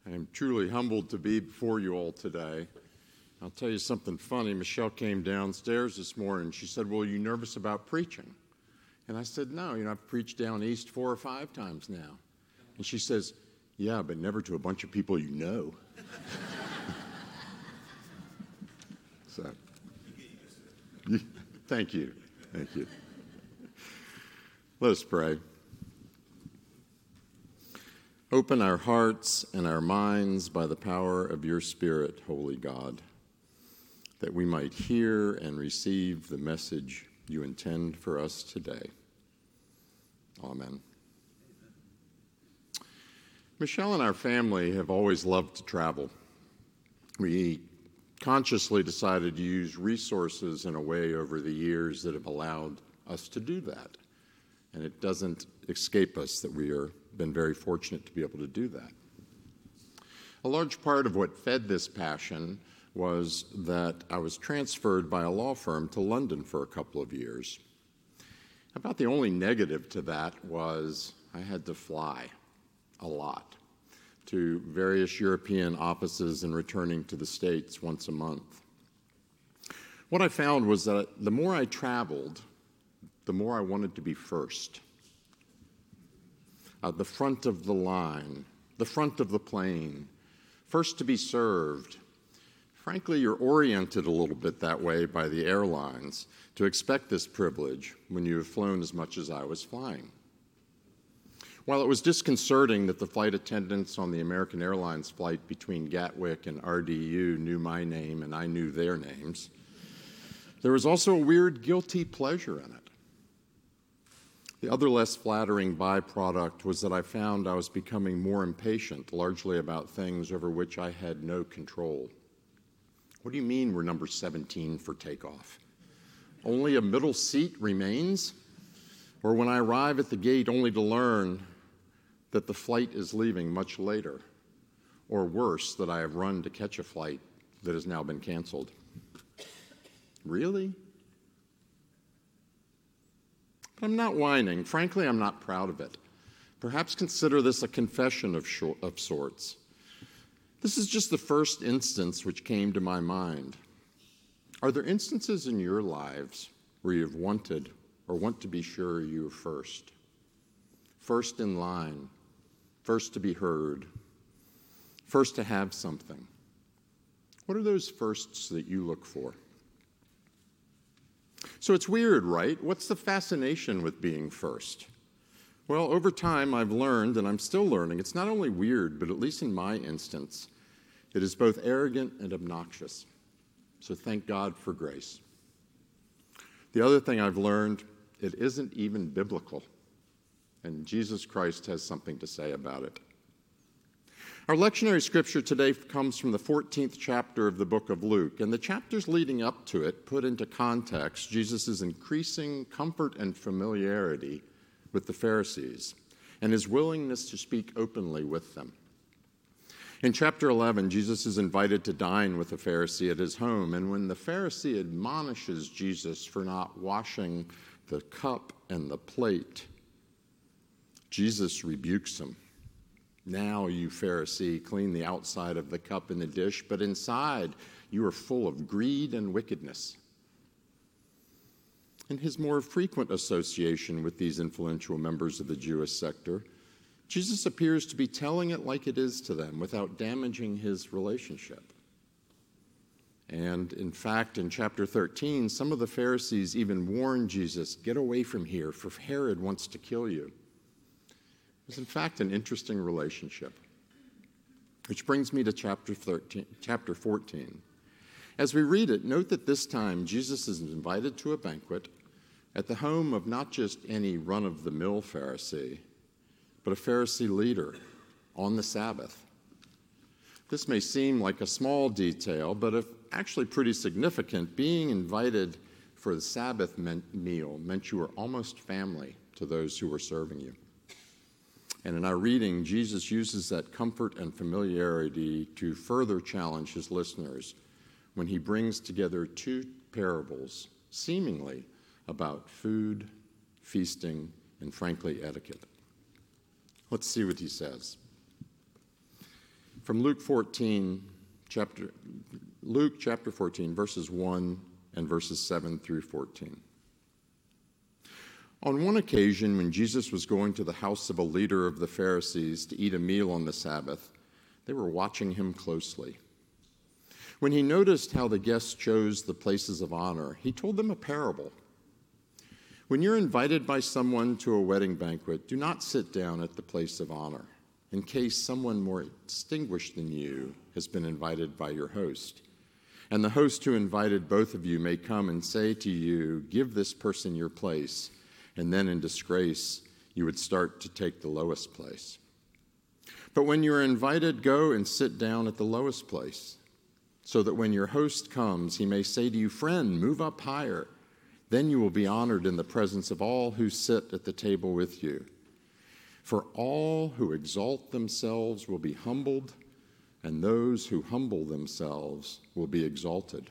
I am truly humbled to be before you all today. I'll tell you something funny. Michelle came downstairs this morning. She said, "Well, are you nervous about preaching?" And I said, "No, I've preached down east 4 or 5 times now." And she says, "Yeah, but never to a bunch of people you know." So, thank you. Thank you. Let us pray. Open our hearts and our minds by the power of your Spirit, Holy God, that we might hear and receive the message you intend for us today. Amen. Michelle and our family have always loved to travel. We consciously decided to use resources in a way over the years that have allowed us to do that. And it doesn't escape us that we are been very fortunate to be able to do that. A large part of what fed this passion was that I was transferred by a law firm to London for a couple of years. About the only negative to that was I had to fly a lot to various European offices and returning to the States once a month. What I found was that the more I traveled, the more I wanted to be first. The front of the line, the front of the plane, first to be served. Frankly, you're oriented a little bit that way by the airlines to expect this privilege when you have flown as much as I was flying. While it was disconcerting that the flight attendants on the American Airlines flight between Gatwick and RDU knew my name and I knew their names, there was also a weird guilty pleasure in it. The other less flattering byproduct was that I found I was becoming more impatient, largely about things over which I had no control. What do you mean we're number 17 for takeoff? Only a middle seat remains? Or when I arrive at the gate only to learn that the flight is leaving much later? Or worse, that I have run to catch a flight that has now been canceled? Really? But I'm not whining. Frankly, I'm not proud of it. Perhaps consider this a confession of sorts. This is just the first instance which came to my mind. Are there instances in your lives where you've wanted or want to be sure you're first? First in line, first to be heard, first to have something. What are those firsts that you look for? So it's weird, right? What's the fascination with being first? Well, over time I've learned, and I'm still learning, it's not only weird, but at least in my instance, it is both arrogant and obnoxious. So thank God for grace. The other thing I've learned, it isn't even biblical, and Jesus Christ has something to say about it. Our lectionary scripture today comes from the 14th chapter of the book of Luke, and the chapters leading up to it put into context Jesus' increasing comfort and familiarity with the Pharisees and his willingness to speak openly with them. In chapter 11, Jesus is invited to dine with a Pharisee at his home, and when the Pharisee admonishes Jesus for not washing the cup and the plate, Jesus rebukes him. "Now, you Pharisee, clean the outside of the cup and the dish, but inside you are full of greed and wickedness." In his more frequent association with these influential members of the Jewish sector, Jesus appears to be telling it like it is to them without damaging his relationship. And in fact, in chapter 13, some of the Pharisees even warn Jesus, "Get away from here, for Herod wants to kill you." It was in fact an interesting relationship. Which brings me to chapter 14. As we read it, note that this time Jesus is invited to a banquet at the home of not just any run-of-the-mill Pharisee, but a Pharisee leader on the Sabbath. This may seem like a small detail, but actually pretty significant. Being invited for the Sabbath meal meant you were almost family to those who were serving you. And in our reading, Jesus uses that comfort and familiarity to further challenge his listeners when he brings together 2 parables, seemingly about food, feasting, and frankly, etiquette. Let's see what he says. from Luke chapter 14, verses 1 and verses 7 through 14. On one occasion, when Jesus was going to the house of a leader of the Pharisees to eat a meal on the Sabbath, they were watching him closely. When he noticed how the guests chose the places of honor, he told them a parable. When you're invited by someone to a wedding banquet, do not sit down at the place of honor, in case someone more distinguished than you has been invited by your host. And the host who invited both of you may come and say to you, "Give this person your place," and then in disgrace you would start to take the lowest place. But when you are invited, go and sit down at the lowest place, so that when your host comes, he may say to you, "Friend, move up higher." Then you will be honored in the presence of all who sit at the table with you. For all who exalt themselves will be humbled, and those who humble themselves will be exalted.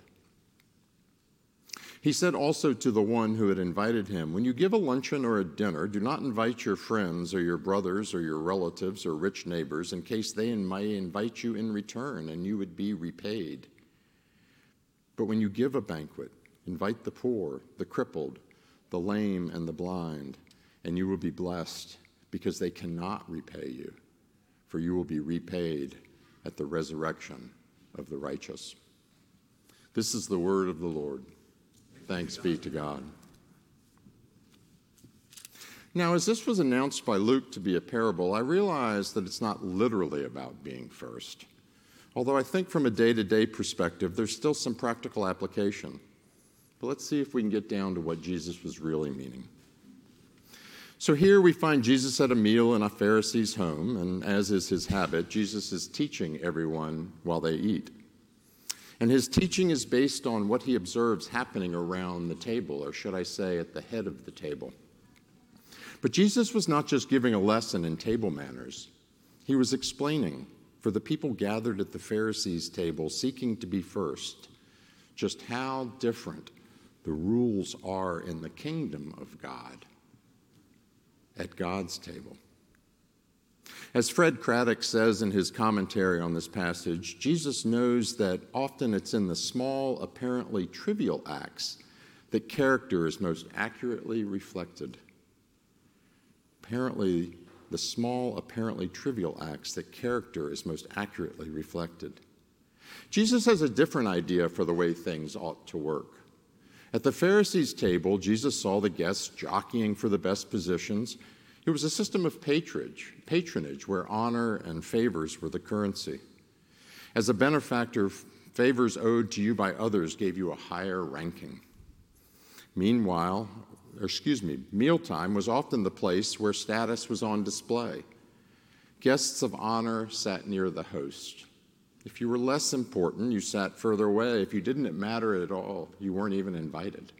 He said also to the one who had invited him, "When you give a luncheon or a dinner, do not invite your friends or your brothers or your relatives or rich neighbors, in case they may invite you in return and you would be repaid. But when you give a banquet, invite the poor, the crippled, the lame, and the blind, and you will be blessed, because they cannot repay you, for you will be repaid at the resurrection of the righteous." This is the word of the Lord. Thanks be to God. Now, as this was announced by Luke to be a parable, I realized that it's not literally about being first. Although I think from a day-to-day perspective, there's still some practical application. But let's see if we can get down to what Jesus was really meaning. So here we find Jesus at a meal in a Pharisee's home, and as is his habit, Jesus is teaching everyone while they eat. And his teaching is based on what he observes happening around the table, or should I say at the head of the table. But Jesus was not just giving a lesson in table manners. He was explaining for the people gathered at the Pharisees' table seeking to be first just how different the rules are in the kingdom of God, at God's table. As Fred Craddock says in his commentary on this passage, Jesus knows that often it's in the small, apparently trivial acts that character is most accurately reflected. Apparently, the small, apparently trivial acts that character is most accurately reflected. Jesus has a different idea for the way things ought to work. At the Pharisees' table, Jesus saw the guests jockeying for the best positions. It was a system of patronage where honor and favors were the currency. As a benefactor, favors owed to you by others gave you a higher ranking. Mealtime was often the place where status was on display. Guests of honor sat near the host. If you were less important, you sat further away. If you didn't matter at all, you weren't even invited.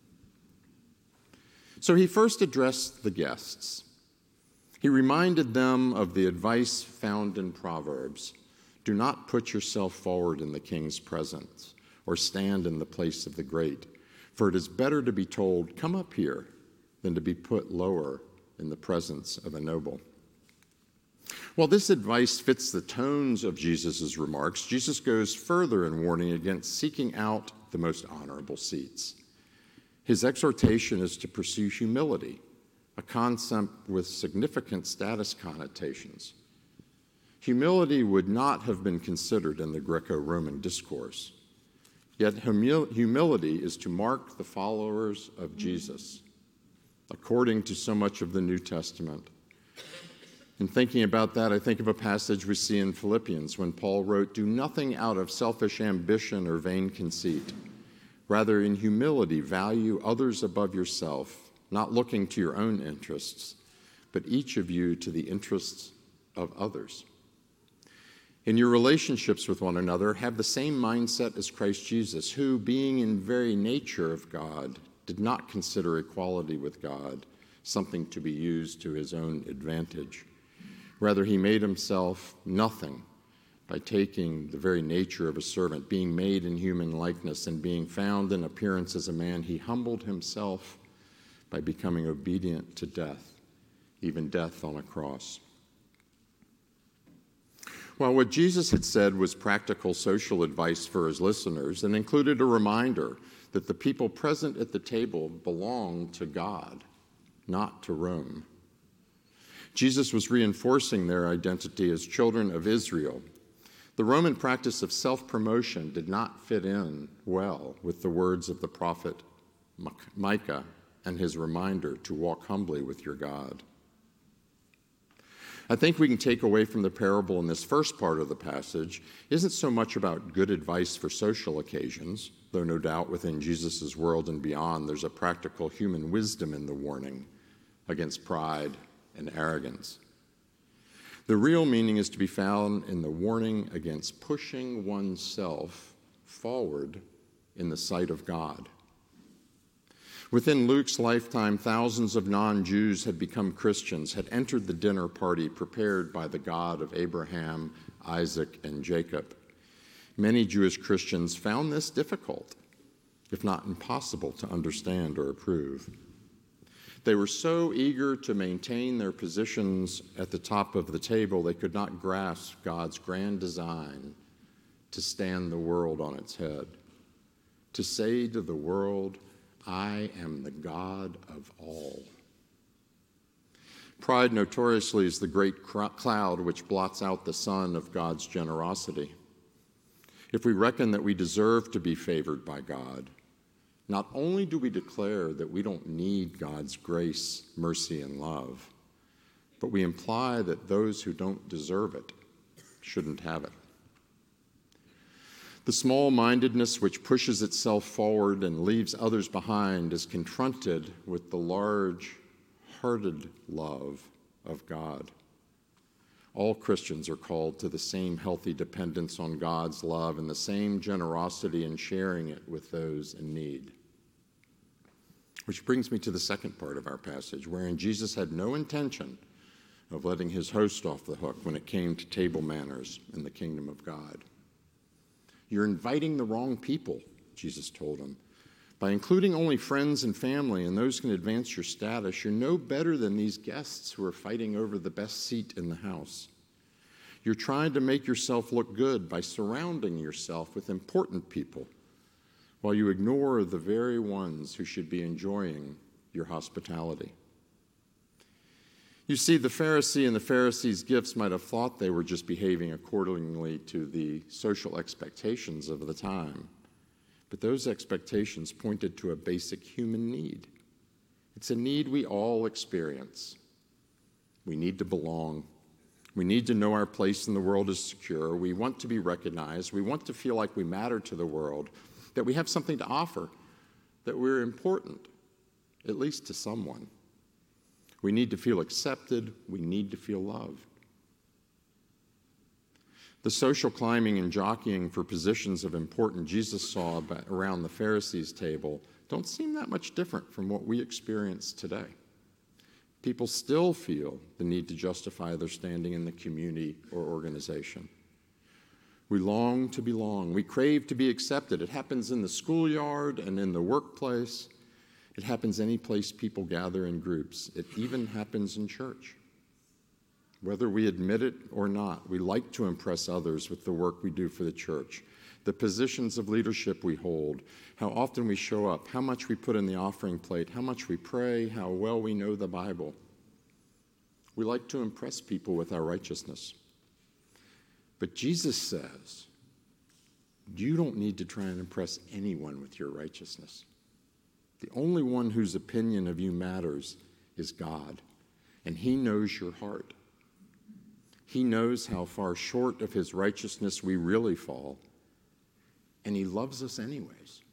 So he first addressed the guests. He reminded them of the advice found in Proverbs: "Do not put yourself forward in the king's presence, or stand in the place of the great. For it is better to be told, 'Come up here,' than to be put lower in the presence of a noble." While this advice fits the tones of Jesus' remarks, Jesus goes further in warning against seeking out the most honorable seats. His exhortation is to pursue humility, a concept with significant status connotations. Humility would not have been considered in the Greco-Roman discourse. Yet humility is to mark the followers of Jesus, according to so much of the New Testament. In thinking about that, I think of a passage we see in Philippians when Paul wrote, "Do nothing out of selfish ambition or vain conceit. Rather, in humility, value others above yourself, not looking to your own interests, but each of you to the interests of others." In your relationships with one another, have the same mindset as Christ Jesus, who, being in very nature of God, did not consider equality with God something to be used to his own advantage. Rather, he made himself nothing by taking the very nature of a servant, being made in human likeness, and being found in appearance as a man. He humbled himself by becoming obedient to death, even death on a cross. Well, what Jesus had said was practical social advice for his listeners and included a reminder that the people present at the table belonged to God, not to Rome. Jesus was reinforcing their identity as children of Israel. The Roman practice of self-promotion did not fit in well with the words of the prophet Micah and his reminder to walk humbly with your God. I think we can take away from the parable in this first part of the passage isn't so much about good advice for social occasions, though no doubt within Jesus' world and beyond there's a practical human wisdom in the warning against pride and arrogance. The real meaning is to be found in the warning against pushing oneself forward in the sight of God. Within Luke's lifetime, thousands of non-Jews had become Christians, had entered the dinner party prepared by the God of Abraham, Isaac, and Jacob. Many Jewish Christians found this difficult, if not impossible, to understand or approve. They were so eager to maintain their positions at the top of the table, they could not grasp God's grand design to stand the world on its head, to say to the world, I am the God of all. Pride notoriously is the great cloud which blots out the sun of God's generosity. If we reckon that we deserve to be favored by God, not only do we declare that we don't need God's grace, mercy, and love, but we imply that those who don't deserve it shouldn't have it. The small-mindedness which pushes itself forward and leaves others behind is confronted with the large-hearted love of God. All Christians are called to the same healthy dependence on God's love and the same generosity in sharing it with those in need. Which brings me to the second part of our passage, wherein Jesus had no intention of letting his host off the hook when it came to table manners in the kingdom of God. You're inviting the wrong people, Jesus told him. By including only friends and family and those who can advance your status, you're no better than these guests who are fighting over the best seat in the house. You're trying to make yourself look good by surrounding yourself with important people while you ignore the very ones who should be enjoying your hospitality. You see, the Pharisee and the Pharisees' gifts might have thought they were just behaving accordingly to the social expectations of the time. But those expectations pointed to a basic human need. It's a need we all experience. We need to belong. We need to know our place in the world is secure. We want to be recognized. We want to feel like we matter to the world, that we have something to offer, that we're important, at least to someone. We need to feel accepted. We need to feel loved. The social climbing and jockeying for positions of importance Jesus saw around the Pharisees' table don't seem that much different from what we experience today. People still feel the need to justify their standing in the community or organization. We long to belong. We crave to be accepted. It happens in the schoolyard and in the workplace. It happens any place people gather in groups. It even happens in church. Whether we admit it or not, we like to impress others with the work we do for the church, the positions of leadership we hold, how often we show up, how much we put in the offering plate, how much we pray, how well we know the Bible. We like to impress people with our righteousness. But Jesus says, you don't need to try and impress anyone with your righteousness. The only one whose opinion of you matters is God, and he knows your heart. He knows how far short of his righteousness we really fall, and he loves us anyways.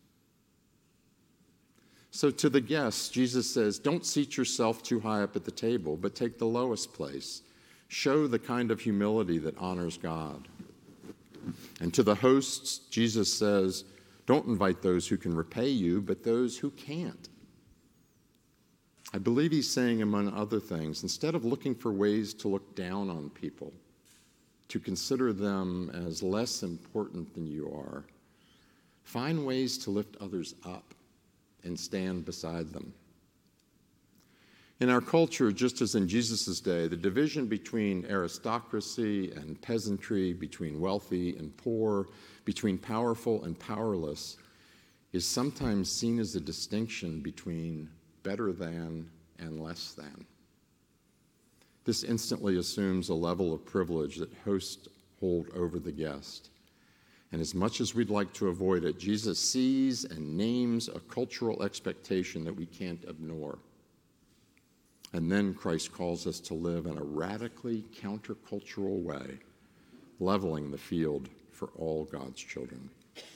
So to the guests, Jesus says, don't seat yourself too high up at the table, but take the lowest place. Show the kind of humility that honors God. And to the hosts, Jesus says, don't invite those who can repay you, but those who can't. I believe he's saying, among other things, instead of looking for ways to look down on people, to consider them as less important than you are, find ways to lift others up and stand beside them. In our culture, just as in Jesus' day, the division between aristocracy and peasantry, between wealthy and poor, between powerful and powerless, is sometimes seen as a distinction between better than and less than. This instantly assumes a level of privilege that hosts hold over the guest. And as much as we'd like to avoid it, Jesus sees and names a cultural expectation that we can't ignore. And then Christ calls us to live in a radically countercultural way, leveling the field for all God's children.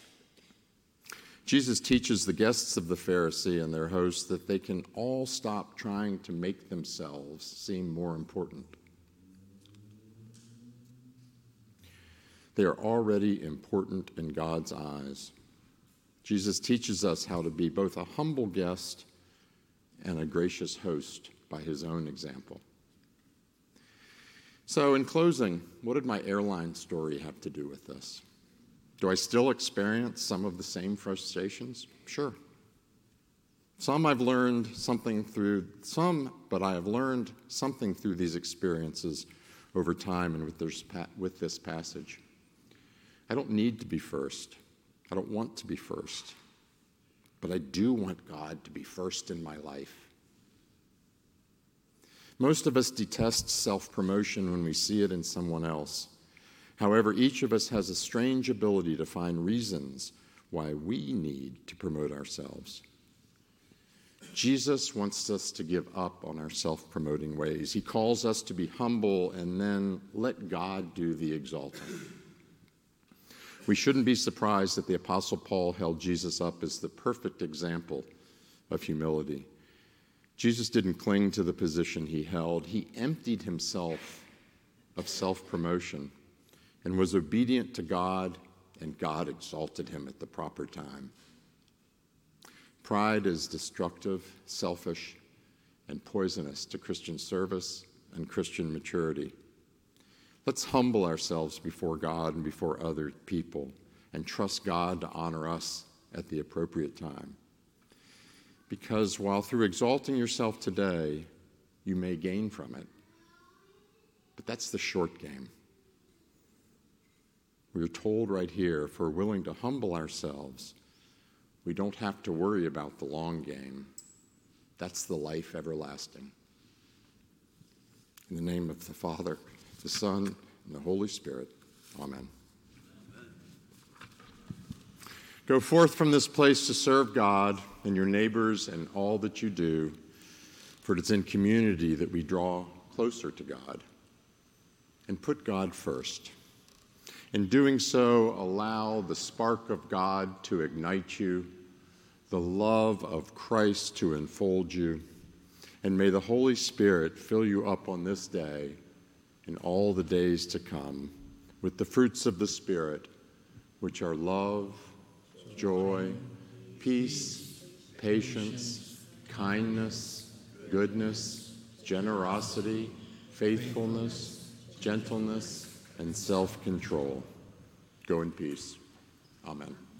Jesus teaches the guests of the Pharisee and their host that they can all stop trying to make themselves seem more important. They are already important in God's eyes. Jesus teaches us how to be both a humble guest and a gracious host by his own example. So in closing, what did my airline story have to do with this? Do I still experience some of the same frustrations? Sure. But I have learned something through these experiences over time and with this passage. I don't need to be first. I don't want to be first. But I do want God to be first in my life. Most of us detest self-promotion when we see it in someone else. However, each of us has a strange ability to find reasons why we need to promote ourselves. Jesus wants us to give up on our self-promoting ways. He calls us to be humble and then let God do the exalting. We shouldn't be surprised that the Apostle Paul held Jesus up as the perfect example of humility. Jesus didn't cling to the position he held. He emptied himself of self-promotion and was obedient to God, and God exalted him at the proper time. Pride is destructive, selfish, and poisonous to Christian service and Christian maturity. Let's humble ourselves before God and before other people and trust God to honor us at the appropriate time. Because while through exalting yourself today, you may gain from it, but that's the short game. We're told right here, if we're willing to humble ourselves, we don't have to worry about the long game. That's the life everlasting. In the name of the Father, the Son, and the Holy Spirit. Amen. Go forth from this place to serve God and your neighbors and all that you do, for it is in community that we draw closer to God. And put God first. In doing so, allow the spark of God to ignite you, the love of Christ to enfold you, and may the Holy Spirit fill you up on this day and all the days to come with the fruits of the Spirit, which are love, joy, peace, patience, kindness, goodness, generosity, faithfulness, gentleness, and self-control. Go in peace. Amen.